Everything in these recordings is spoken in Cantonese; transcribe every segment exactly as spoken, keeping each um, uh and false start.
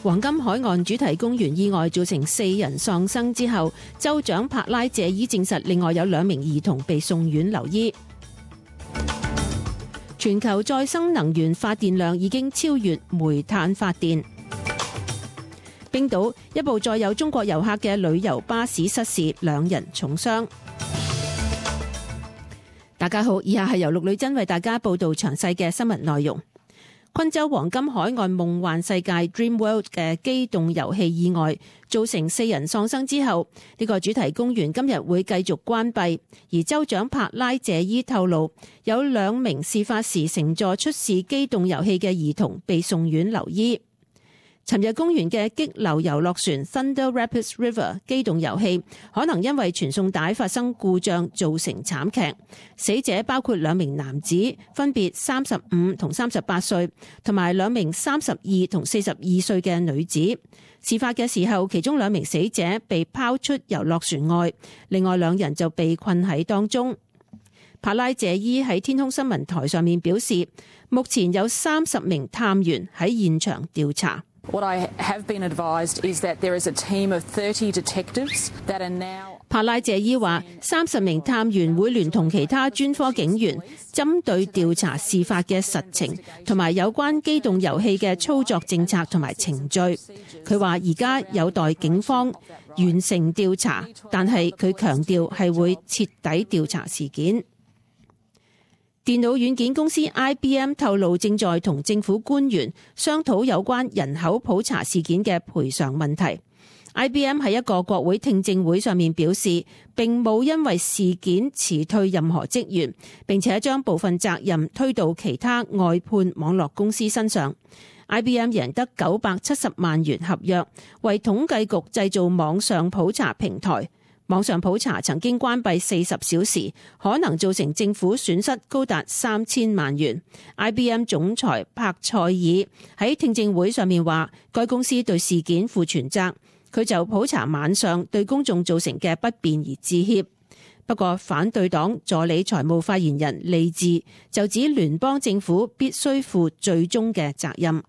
黃金海岸主題公園意外造成四人喪生之後，州長帕拉謝伊證實另外有兩名兒童被送院留醫。全球再生能源發電量已經超越煤炭發電。冰島一部載有中國遊客嘅旅遊巴士失事，兩人重傷。大家好，以下係由陸女真為大家報道詳細嘅新聞內容。昆州黃金海岸夢幻世界 Dream World 嘅機動遊戲意外造成四人喪生之後，呢個主題公園今日會繼續關閉。而州長帕拉謝伊透露，有兩名事發時乘坐出事機動遊戲嘅兒童被送院留醫。尋日公園嘅激流遊樂船 Thunder Rapids River 機動遊戲可能因為傳送帶發生故障造成慘劇，死者包括兩名男子，分別三十五同三十八歲，同埋兩名三十二同四十二歲嘅女子。事發嘅時候，其中兩名死者被拋出遊樂船外，另外兩人就被困喺當中。帕拉謝伊喺天空新聞台上面表示，目前有三十名探員喺現場調查。 What I have been advised is that there is a team of thirty detectives that are now. 帕拉謝伊話，三十名探員會聯同其他專科警員，針對調查事發嘅實情同埋有關機動遊戲嘅操作政策同埋程序。佢話而家有待警方完成調查，但係佢強調係會徹底調查事件。電腦軟件公司 I B M 透露，正在同政府官員商討有關人口普查事件嘅賠償問題。I B M 喺一個國會聽證會上面表示，並冇因為事件辭退任何職員，並且將部分責任推到其他外判網絡公司身上。I B M 贏得九百七十萬元合約，為統計局製造網上普查平台。網上普查曾經關閉四十小時，可能造成政府損失高達三千萬元。I B M 總裁柏塞爾喺聽證會上面話，該公司對事件負全責，佢就普查晚上對公眾造成嘅不便而致歉。不過反對黨助理財務發言人利治就指聯邦政府必須負最終嘅責任。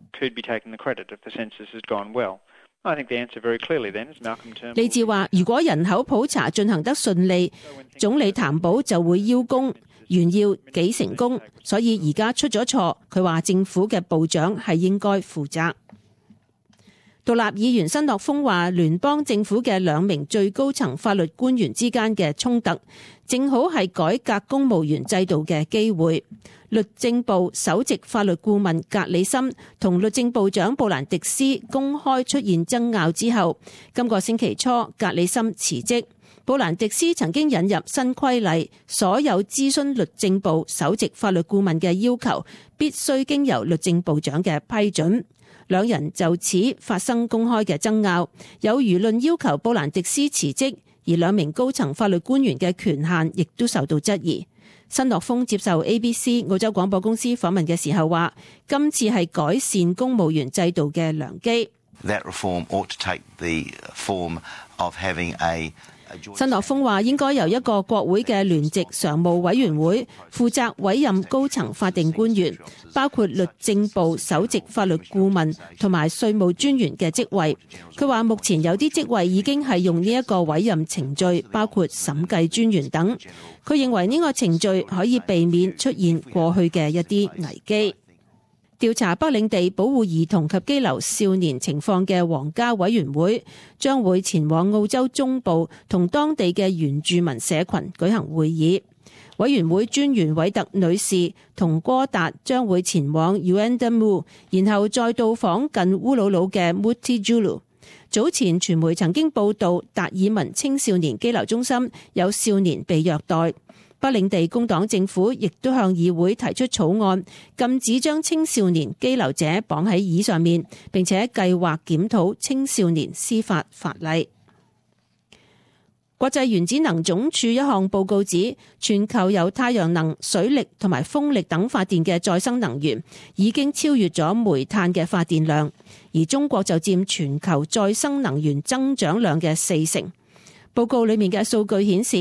利治話，如果人口普查進行得順利，總理譚寶就會邀功，炫耀幾成功，所以而家出咗錯。佢話政府嘅部長係應該負責。獨立議員申諾峰話，聯邦政府嘅兩名最高層法律官員之間嘅衝突，正好係改革公務員制度嘅機會。律政部首席法律顧問格里森同律政部長布蘭迪斯公開出現爭拗之後，今個星期初格里森辭職。布蘭迪斯曾經引入新規例，所有諮詢律政部首席法律顧問嘅要求必須經由律政部長嘅批准。兩人就此發生公開嘅爭拗，有輿論要求布蘭迪斯辭職，而兩名高層法律官員嘅權限亦都受到質疑。申諾峰接受 A B C 澳洲廣播公司訪問嘅時候話，今次係改善公務員制度嘅良機。 That reform ought to take the form of having a 申諾峰話，應該由一個國會嘅聯席常務委員會負責委任高層法定官員，包括律政部首席法律顧問同埋稅務專員嘅職位。佢話目前有啲職位已經係用呢一個委任程序，包括審計專員等。佢認為呢個程序可以避免出現過去嘅一啲危機。調查北領地保護兒童及羈留少年情況嘅皇家委員會將會前往澳洲中部同當地嘅原住民社群舉行會議。委員會專員韋特女士同哥達將會前往 Yuendamu， 然後再到訪近烏魯魯嘅 Mutijulu。早前傳媒曾經報道達爾文青少年羈留中心有少年被虐待。北領地工黨政府亦都向議會提出草案，禁止將青少年羈留者綁喺椅上面，並且計劃檢討青少年司法法例。國際原子能總署一項報告指，全球由太陽能、水力同埋風力等發電嘅再生能源已經超越咗煤炭嘅發電量，而中國就佔全球再生能源增長量嘅四成。報告裡面嘅數據顯示，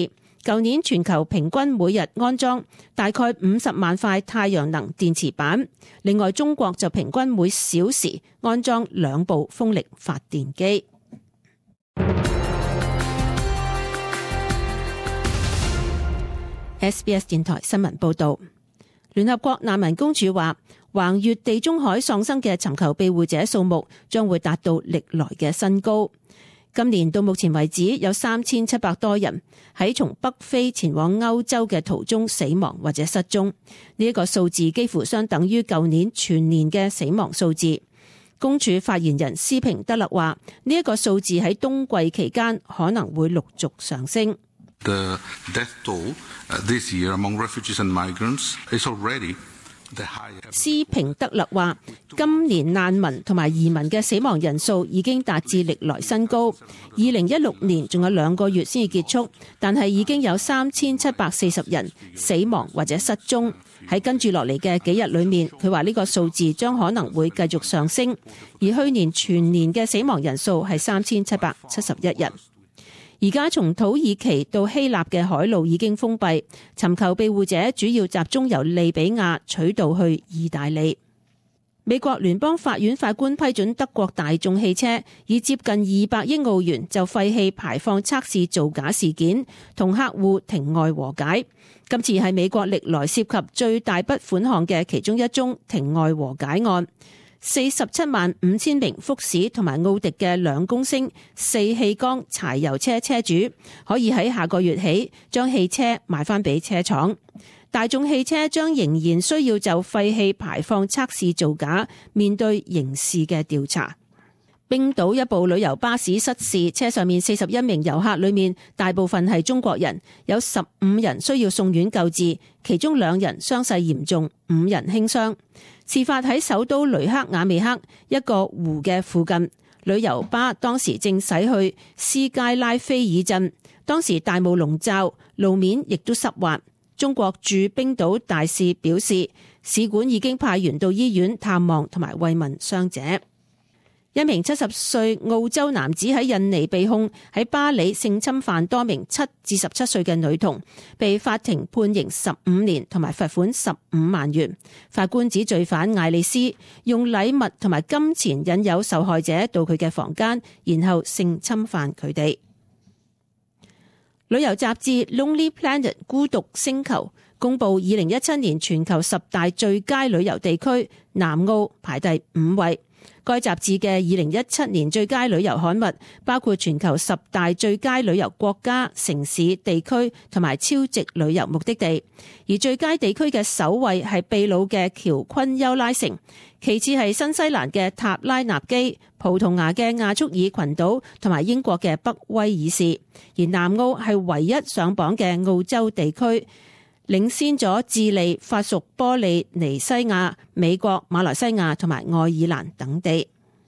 舊年全球平均每日安裝大概五十萬塊太陽能電池板，另外中國就平均每小時安裝兩部風力發電機。S B S 電台新聞報道，聯合國難民公署話，橫越地中海喪生嘅尋求庇護者數目將會達到歷來嘅新高。今年到目前為止，有三千七百多人喺從北非前往歐洲嘅途中死亡或者失蹤，呢一個數字幾乎相等於舊年全年嘅死亡數字。公署發言人斯平德勒話，呢一個數字喺冬季期間可能會陸續上升。 The death toll this year among refugees and migrants is already the highest. 斯平德勒話，今年難民同埋移民嘅死亡人數已經達至歷來新高。二零一六年仲有兩個月先至結束，但係已經有三千七百四十人死亡或者失蹤。喺跟住落嚟嘅幾日裏面，佢話呢個數字將可能會繼續上升。而去年全年嘅死亡人數係三千七百七十一人。而家從土耳其到希臘嘅海路已經封閉，尋求庇護者主要集中由利比亞取道去意大利。美國聯邦法院法官批准德國大眾汽車以接近二百億澳元就廢氣排放測試造假事件同客戶庭外和解。今次係美國歷來涉及最大筆款項嘅其中一宗庭外和解案。四十七萬五千名福士同埋奧迪嘅兩公升四氣缸柴油車車主可以喺下個月起將汽車賣翻俾車廠。大眾汽車將仍然需要就廢氣排放測試造假面對刑事嘅調查。冰島一部旅遊巴士失事，車上面四十一名遊客裏面大部分係中國人，有十五人需要送院救治，其中兩人傷勢嚴重，五人輕傷。事發喺首都雷克雅未克一個湖嘅附近，旅遊巴當時正駛去斯佳拉菲爾鎮，當時大霧籠罩，路面亦都濕滑。中國駐冰島大使表示，使館已經派員到醫院探望同埋慰問傷者。一名七十歲澳洲男子喺印尼被控喺巴里性侵犯多名七至十七歲嘅女童，被法庭判刑十五年同埋罰款十五萬元。法官指罪犯艾利斯用禮物同埋金錢引誘受害者到佢嘅房間，然後性侵犯佢哋。旅遊雜誌 Lonely Planet 孤獨星球公布二零一七年全球十大最佳旅遊地區，南澳排第五位。該雜誌嘅二零一七年最佳旅遊刊物包括全球十大最佳旅遊國家、城市、地區同埋超值旅遊目的地，而最佳地區嘅首位係秘魯嘅喬昆丘拉城，其次係新西蘭嘅塔拉納基、葡萄牙嘅亞速爾群島同埋英國嘅北威爾士，而南澳係唯一上榜嘅澳洲地區，領先咗智利、法屬波利尼西亞、美國、馬來西亞同埋愛爾蘭等地。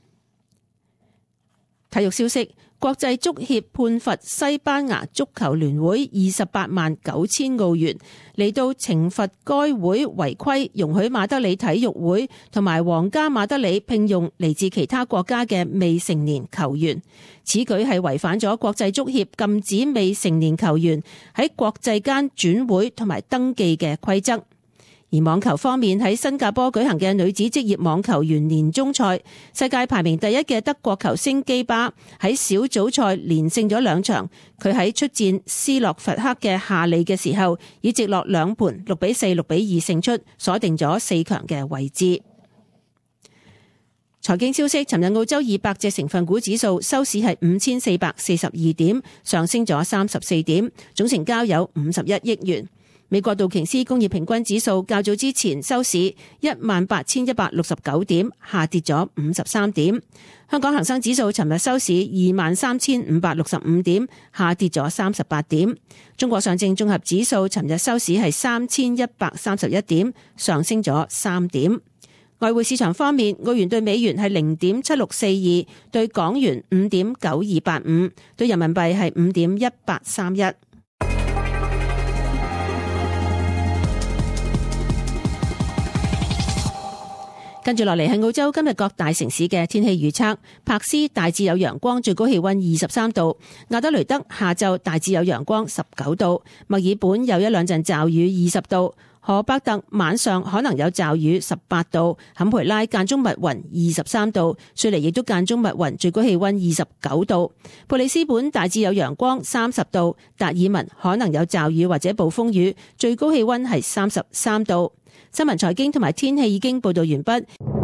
體育消息，國際足協判罰西班牙足球聯會二十八萬九千澳元，嚟到懲罰該會違規容許馬德里體育會同埋皇家馬德里聘用嚟自其他國家嘅未成年球員。此舉係違反咗國際足協禁止未成年球員喺國際間轉會同埋登記嘅規則。而網球方面，喺新加坡舉行嘅女子職業網球員年終賽，世界排名第一嘅德國球星基巴喺小組賽連勝咗兩場。佢喺出戰斯洛伐克嘅夏利嘅時候，以直落兩盤六比四、六比二勝出，鎖定咗四強嘅位置。財經消息，尋日澳洲二百隻成分股指數收市係五千四百四十二點，上升咗三十四點，總成交有五十一億元。美國道瓊斯工業平均指數較早之前收市一萬八千一百六十九點，下跌咗五十三點。香港恒生指數尋日收市二萬三千五百六十五點，下跌咗三十八點。中國上證綜合指數尋日收市係三千一百三十一點，上升咗三點。外匯市場方面，澳元對美元係零點七六四二，對港元五點九二八五，對人民幣係五點一八三一。 跟住落嚟係澳洲今日各大城市嘅天氣預測。柏斯大致有陽光，最高氣溫二十三度；亞德雷德下晝大致有陽光，十九度；墨爾本有一兩陣驟雨，二十度；荷伯特晚上可能有驟雨，十八度；坎培拉間中密雲，二十三度；雪梨亦都間中密雲，最高氣溫二十九度；布里斯本大致有陽光，三十度；達爾文可能有驟雨或者暴風雨，最高氣溫係三十三度。新聞財經同埋天氣已經報道完畢。